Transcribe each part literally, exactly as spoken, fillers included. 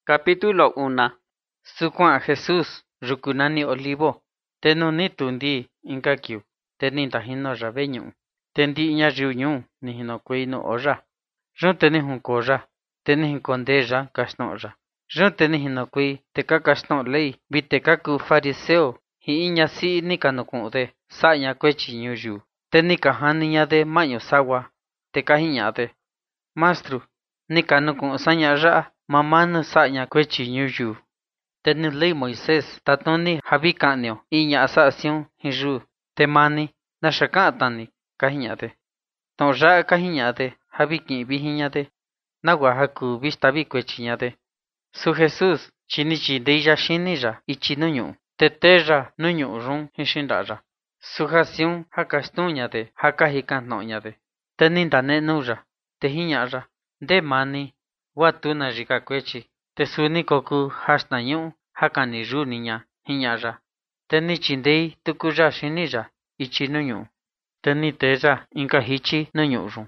Capítulo uno. Sukuan Jesús rukunani olivo. Tenuni tundi inka kiu. Teni tahino raveñu. Tendi iña riuñu ni hino kuino ora. Run teni hun koja. Teni hin kondeja kasnoja. Run teni hino kui teka kasno lei. Biteka ku fariseo. Hi iña si ni kanukunde. Saña kwechi nyuju. Teni kahani nya de maño sawa. Teka hiña de. Mastru. Ni kanukun saña ra. Mamanu saña kwechi nyuju. Teni lei Moisés tatoni habikanio iña asasion hiju. Temani nashakatani kahiñade. Tonja kahiñade habikin bihiñade. Nagua haku vistabi kwechiñade. Su Jesús chinichi deya shinija ichinuñu. Teteja nuñu run hishindaja. Su hasion hakastuñade hakahikanoñade. Teni danenuja. Tehiñaja. De mani. Watuna jika kwechi. Tesuni koku hashnañu hakani ru niña hiñaja. Teni chindei tukuja shinija ichinuñu. Teni teja inka hichi nuñu run.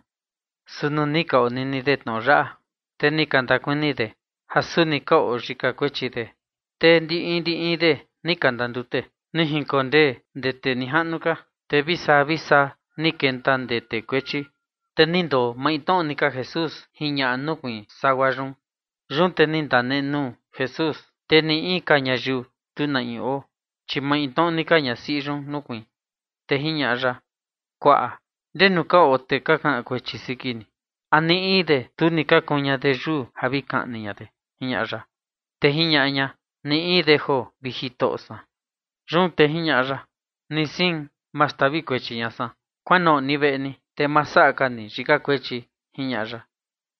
Sunu nika o nini de tnoja. Teni kantakunide. Hasuni ka o jika kwechi de. Te ndi indi inde ni kandandute. Ni hinkonde de te nihanuka. Te visa visa ni kentan de te kwechi. Tenindo maiton nika Jesús hiña nukui sawajun. Run teni danenu Jesús. Teni i kañayu tuna i o. Chi maiton nika ñasi run nukui. Te hiña ra. Kwa. Denu ka o te kakan kwechi sikini. Ani ide tu nika kuña de ru habikan niña de. Hiña ra. Te hiña ña. Ni ide ho vijitosa. Run te hiña ra. Ni sin mastabi kwechi ñasa. Kwano ni veni. Te masaka ni jika kwechi hiña ra.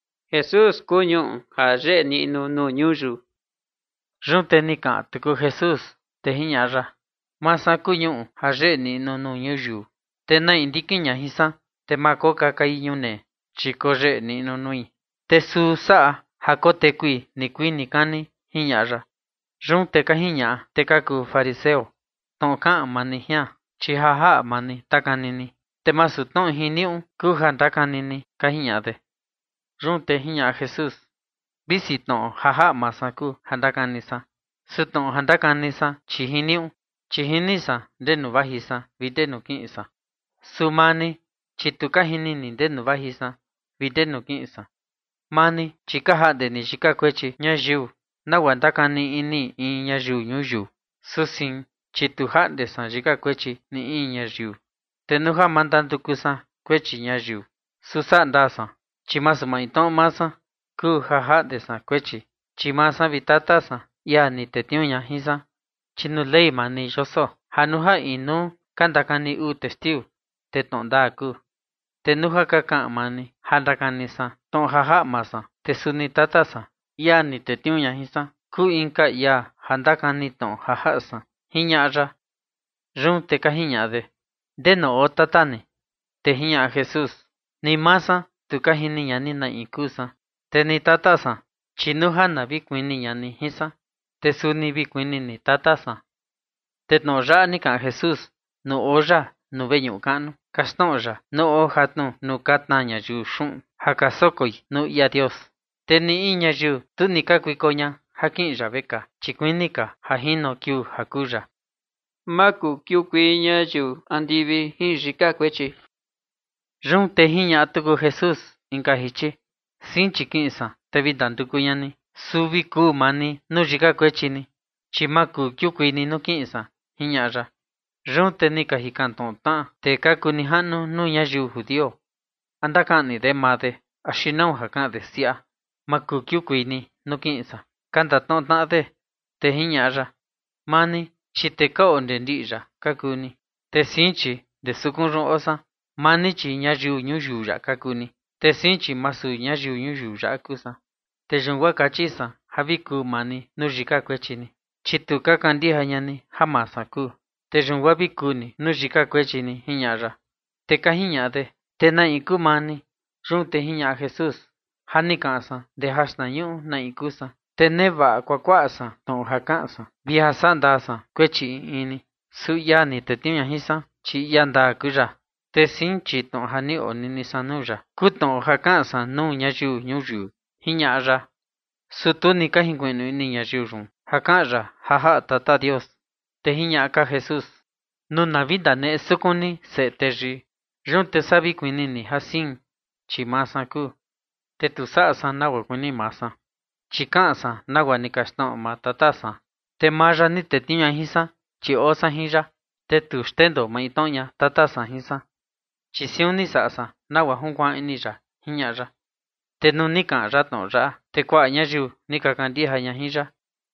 Jesús kuñu haje ni nu nu nyuju. Run te nika tuku Jesús te hiña ra. Masa kuñu haje ni nu nu nyuju. Te na indikiña hisa. Te makoka kai ñune. Chiko je ni nu nui. Te su saa hakote kui ni kui ni kani hiña ra. Run te ka hiña te kaku fariseo. Ton ka mani hia. Chi haha mani takanini. Te masu ton hiniu kuja takanini ka hiña de. Run te hiña Jesús. Bisi ton haha masaku handakanisa. Su ton handakanisa chi hiniu. Chi hinisa denu vahisa videnu kinsa. Su mani chi tuka hinini denu vahisa videnu kinsa. Mani chi kaha de ni jika kwechi ñayu. Nawa takani ini in ñayu ñuyu. Su sin chi tuha de san jika kwechi ni in ñayu. Tenuja mandantukusa kwechi ñayu. Susa ndasa. Chimasu maiton masa. Ku haha de san kwechi. Chimasa vitatasa. Ya ni tetiuña hisa. Chinu lei mani yoso. Hanuja inu kantakani u testiu. Te tonda ku. Tenuja kaka mani. Handakanisa. Ton haha masa. Te suni tatasa. Ya ni tetiuña hisa. Ku inka ya handakani ton haha sa. Hiña ra. Run te ka hiña de. Deno o tatani. Te hiña Jesús. Ni masa tu kahini ñani na ikusa. Te ni tatasa. Chinuja na bikuini ñani hisa. Te suni bikuini ni tatasa. Te no ra ni ka Jesús. No oja no veñu kanu. Kasnoja no o hatnu no katnaña yu shun. Hakasokoi no ya Dios. Te ni iña yu tu ni ka kuikoña. Hakin rabeka. Chikuinika hahino kiu hakuja. Maku kiu kuiña yu andivi hijika kwechi. Run te hiña tuku Jesús inka hichi. Sin chikinsa te vidantuku yani. Subi ku mani no jika kwechini. Chimaku kiu kuini no kinsa. Hiña ra. Run te nika hikanton ta. Te kaku ni hanu no ñayu judio. Andakani de made. Ashinau hakan de sia. Maku kiu kuini no kinsa. Kanta ton ta de. Te hiña ra. Mani chi te ka onde ndi ra kakuni. Te sinchi de sukun run osa. Mani chi ñayu ñuyu ya kakuni. Te sinchi masu ñayu ñuyu ya kusa. Te yungwa kachisa habiku mani nujika kwechini. Chitu kakandija ñani hamasa ku. Te yungwa bikuni nujika kwechini hiña ra. Te ka hiña de. Te na iku mani. Run te hiña Jesús. Hani kansa de hashna yu na ikusa. Te neva kwakwasa ton hakansa. Vieja sandasa kwechi ini. Su ya ni te tiña hisa. Chi yanda kuja. Te sin chi ton hani o nini sanuja. Kuton hakansa no ñayu ñuyu. Hiña ra. Sutuni kahinguenu niña yurun. Hakara, haha tata Dios. Tehiña aka Jesús. Nuna vida ne sukuni se teji. Jun te sabi kuinini hasin. Chimasa ku. Te tu sa nawa kuni masa. Chikansa nawa nikashno ma tatasa. Te maya ni te tiña hisa. Chi osa hija. Te tu stendo ma itoña tatasa hisa. Chi siuni sasa nawa hunkwa inija hiñaya. Te nu nika raton ra. Te kwa ñayu nika kandiha ña hija.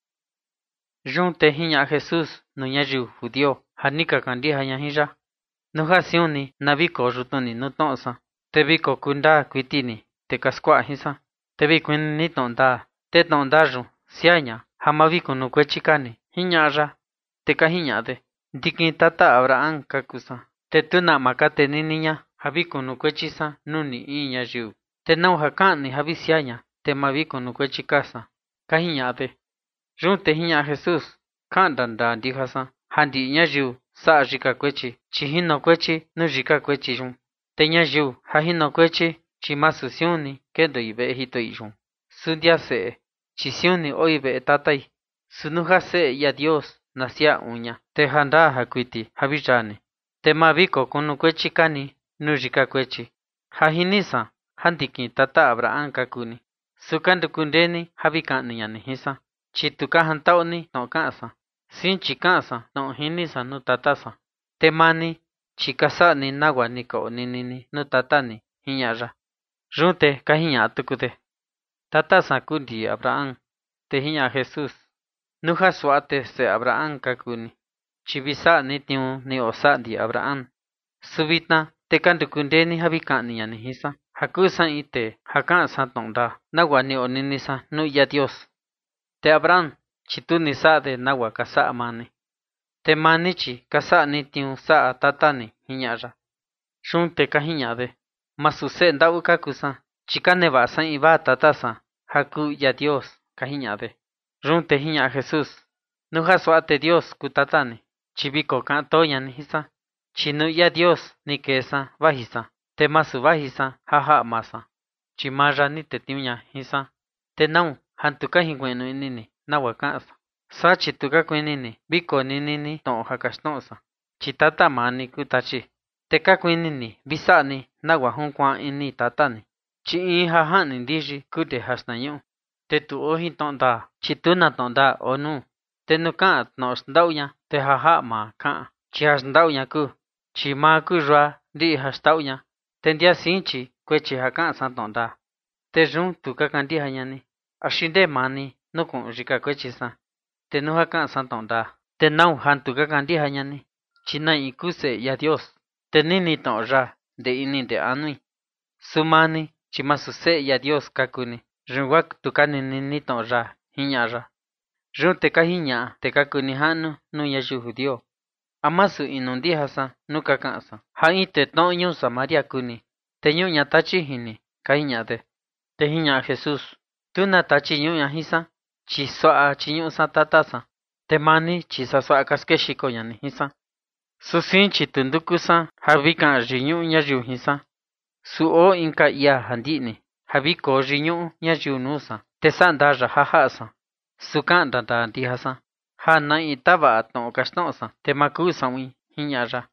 Jun te hiña Jesús no ñayu judío. Ha nika kandiha ña hija. Nuja siuni nabiko rutuni nutonsa. Te biko kunda kuitini. Te kaskwa hisa. Te bi kuin ni tonda. Te tonda ru. Siaña. Hamabiko no kwechikani. Hiñaya. Te kahiñade. Dikin tata Abraham kakusa. Te tuna makate ni niña. Habiko no kwechisa nuni iña yu. Te nau hakani habi siaña. Te mabiko no kwechikasa. Kahiñade. Run te hiña Jesús. Kandanda dihasa. Handi iña yu. Sa rika kwechi. Chihino kwechi. No rika kwechi run. Te ña yu. Hahino kwechi. Chimasu siuni. Kendo ibe hito irun. Sundia se. Chisiuni oibe tatai. Sunuja se ya Dios. Nasia uña. Te handa hakuiti. Habijani. Te mabiko kunu kwechi kani. No rika kwechi. Hahinisa. Handiki tata Abraham kakuni. Sukandu kundeni. Habikani yani hisa. Chituka hantauni. No kansa. Sin chikansa. No hinisa no tatasa. Te mani. Chikasa ni nawa niko ninini. No tatani. Hiñara. Runte kahiña tukute. Tatasa kundi Abraham. Te hiña Jesús. Nuja suate se Abraham kakuni. Chibisa ni tiu ni osa di Abraham. Subitna te kandu kundeni habikani yani hisa. Hakusan ite hakan santonda. Nawa ni oninisa no ya Dios. Te Abraham chitu ni sa de nawa kasa amani. Te manichi kasa ni tiu sa tatani hiñara. Runte kahiña de. Masuse ndau kakusa. Chikane basan iba tatasa. Haku ya Dios kahiñade. Runte hiña Jesús. Nuja suate Dios kutatani. Chibiko kanto yani hisa. Chinu ya Dios ni kesa bajisa. Te masu bajisa haha masa. Chimara ni te tiuña hisa. Te nau hantuka hingwenu inini nawa kansa. Sa chituka kuinini biko ninini ton hakashnosa. Chitata mani kutachi. Te kakuinini bisani nawa hunkwa ini tatani. Chi in hahani ndiji kute hasnayu. Te tu ohi tonda. Chituna tonda onu. Te nuka nos ndaunya. Te haha ma ka. Chi hasndaunya ku. Chi ma ku rua di hasdaunya. Te ndia sinchi kwechi haka san tonda. Te run tu kakandi hayani. Ashinde mani nukun rika kwechi sa. Te nu haka san tonda. Te nau han tu kakandi hayani. Chi na ikuse ya Dios. Te nini ton ra de ini de anui. Sumani. Chimasuse ya Dios kakuni. Runwak tukani nini ton ra. Hiñara. Run te kahiña te kakuni hanu nu yayu judío. Amasu inundi hasa nuka kansa. Ha ite ton yu Samaria kuni. Te nyu ña tachi hini. Kahiña de. Te hiña Jesús. Tuna tachi nyu ña hisa. Chi soa chi nyu sa tatasa. Te mani chi sa soa kaskeshiko yani hisa. Susin chi tundukusa. Habika rinyu yayu hisa. Su o inka ia handini. Habiko rinyu yayu nusa. Te sandara hahasa. Sukan danda dihasa. Ha na itaba aton kashnosa. Te makusa wi hiñara.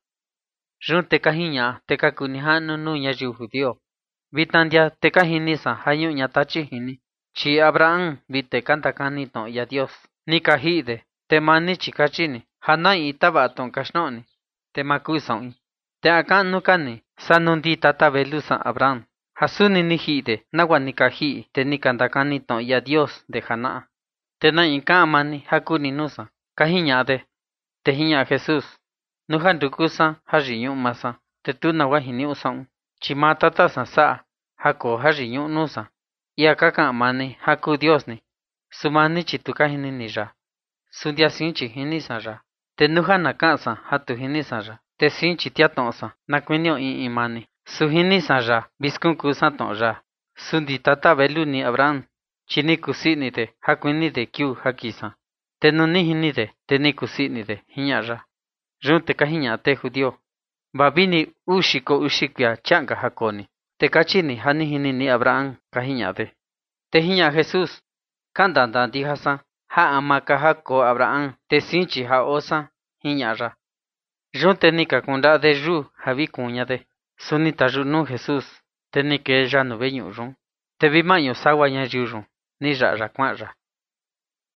Run te kahiña te kakunihanu nu yayu judío. Vitandia te kahinisa hayu ñatachi hini. Chi Abraham vite kantakani ton ya Dios. Ni kahide. Te mani chikachini. Ha na itaba aton kashnoni. Te makusa wi. Te akan nukani. Sanundi tata belusa Abraham. Hasuni ni hide. Nawa ni kahi. Te ni kantakani ton ya Dios de Hana. Te na inka amani hakuni nusa. Kahiñade. Te hiña Jesús. Nuja ndukusa harinyu masa. Te tu nawa hini usaun. Chima tata sa sa. Hako harinyu nusa. Ia kaka amani haku Dios ni. Sumani chituka hini ni ra. Sundia sinchi hini sa ra. Te nuja nakasa hatu hini sa ra. Te sinchi tiatonsa. Nakuinio in imani. Su hini sa ra. Biskunku sa ton ra. Sundi tata belu ni Abraham. Chini kusini de hakuini de kyu hakisa. Te nuni hini de te ni kusini de hiñara. Run te kahiña te judío. Babini ushiko ushikia changa hakoni. Te kachini hani hini ni Abraham kahiña de. Te hiña Jesús. Kandanda di hasan, ha amaka ha ko Abraham, te sinchi ha osa, hiñara. Junte ni kakunda de ru, habi kuña de. Sunita ru no Jesús, te ni que ya no veñu run. Te vi maño sawa ña ru run, ni ra ra kwa ra.